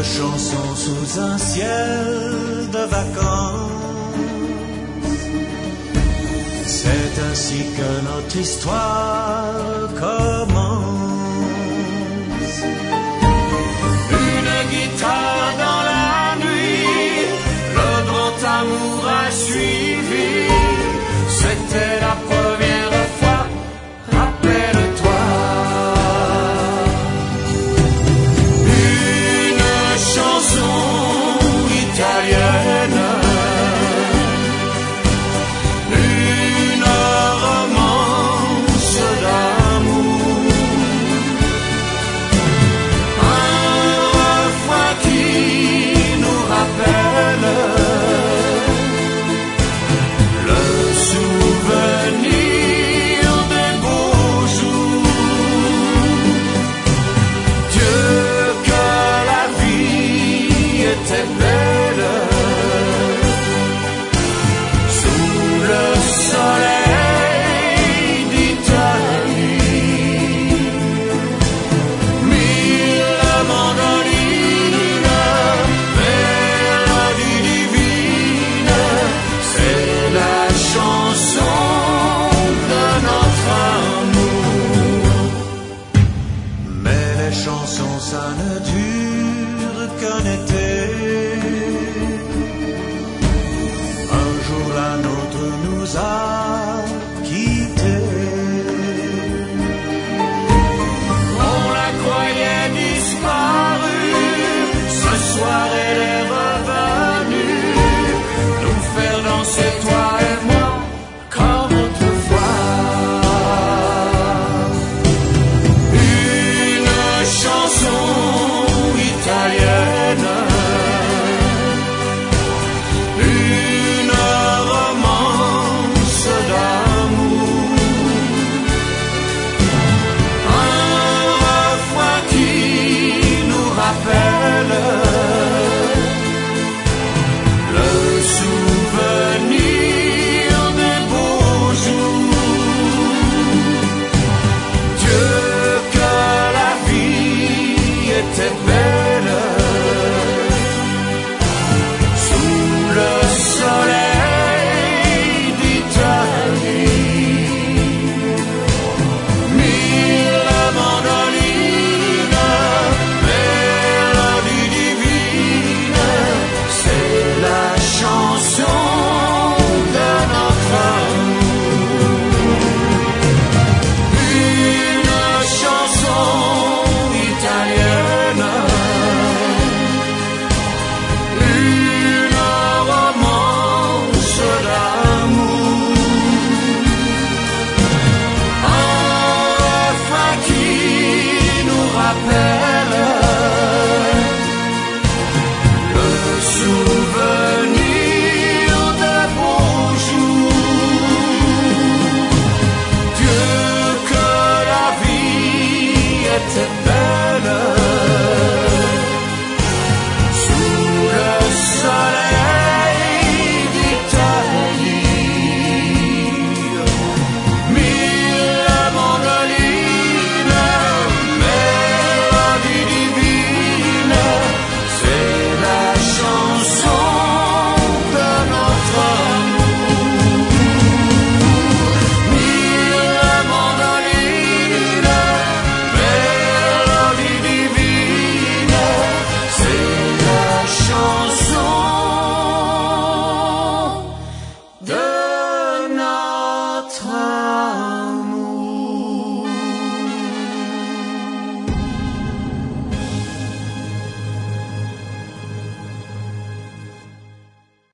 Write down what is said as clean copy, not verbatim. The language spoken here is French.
chansons sous un ciel de vacances. C'est ainsi que notre histoire commence. Une guitare dans la nuit, le grand amour a suivi. C'était la première fois, rappelle-toi. Une chanson italienne, une romance d'amour, un refrain qui nous rappelle le souvenir des beaux jours. Dieu, que la vie était belle sous le soleil d'Italie. Mille mandolines, mélodie divine, c'est la chanson de notre amour. Mais les chansons, ça ne dure qu'un été.